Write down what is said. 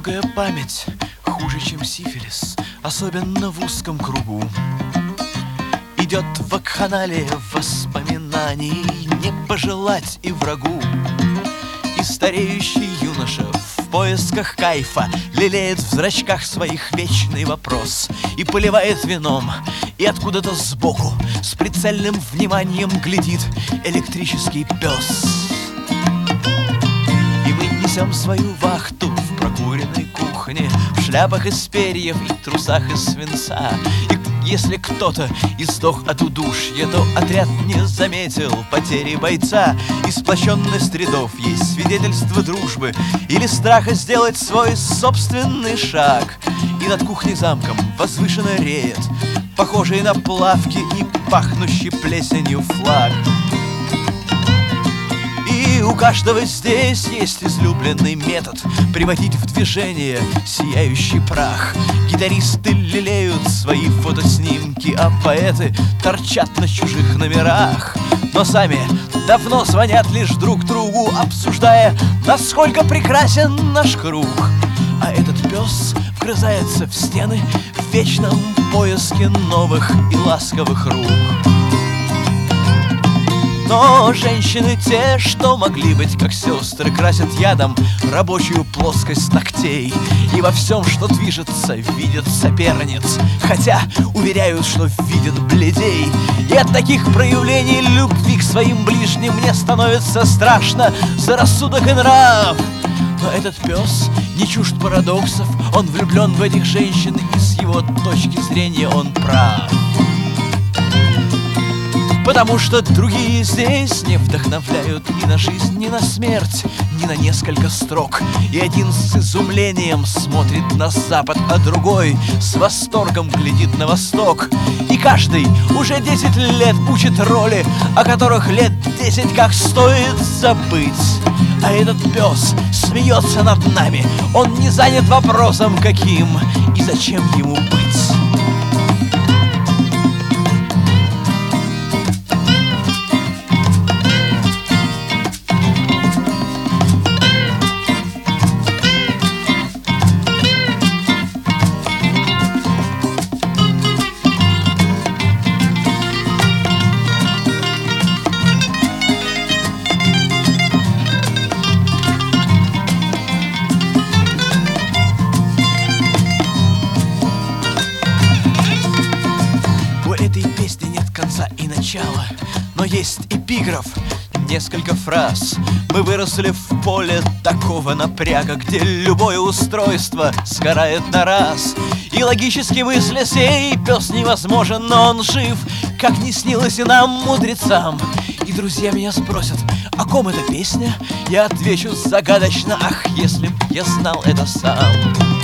Долгая память хуже, чем сифилис, особенно в узком кругу. Идет вакханалия воспоминаний, не пожелать и врагу. И стареющий юноша в поисках кайфа лелеет в зрачках своих вечный вопрос и поливает вином, и откуда-то сбоку с прицельным вниманием глядит электрический пес. И мы несем свою вахту в прокуренной кухне, в шляпах из перьев и трусах из свинца. И если кто-то издох от удушья, то отряд не заметил потери бойца. И сплощенность рядов есть свидетельство дружбы или страха сделать свой собственный шаг. И над кухней замком возвышенно реет похожий на плавки и пахнущий плесенью флаг. И у каждого здесь есть излюбленный метод приводить в движение сияющий прах. Гитаристы лелеют свои фотоснимки, а поэты торчат на чужих номерах. Но сами давно звонят лишь друг другу, обсуждая, насколько прекрасен наш круг. А этот пес вгрызается в стены в вечном поиске новых и ласковых рук. Но женщины те, что могли быть как сестры, красят ядом рабочую плоскость ногтей. И во всем, что движется, видят соперниц, хотя уверяют, что видят бледей. И от таких проявлений любви к своим ближним мне становится страшно за рассудок и нрав. Но этот пес не чужд парадоксов, он влюблен в этих женщин, и с его точки зрения он прав. Потому что другие здесь не вдохновляют ни на жизнь, ни на смерть, ни на несколько строк. И один с изумлением смотрит на запад, а другой с восторгом глядит на восток. И каждый уже 10 лет учит роли, о которых лет 10 как стоит забыть. А этот пес смеется над нами, он не занят вопросом, каким и зачем ему быть. Этой песни нет конца и начала, но есть эпиграф, несколько фраз. Мы выросли в поле такого напряга, где любое устройство сгорает на раз. И логически мысля сей пес невозможен, но он жив, как не снилось и нам, мудрецам. И друзья меня спросят, о ком эта песня? Я отвечу загадочно, ах, если б я знал это сам.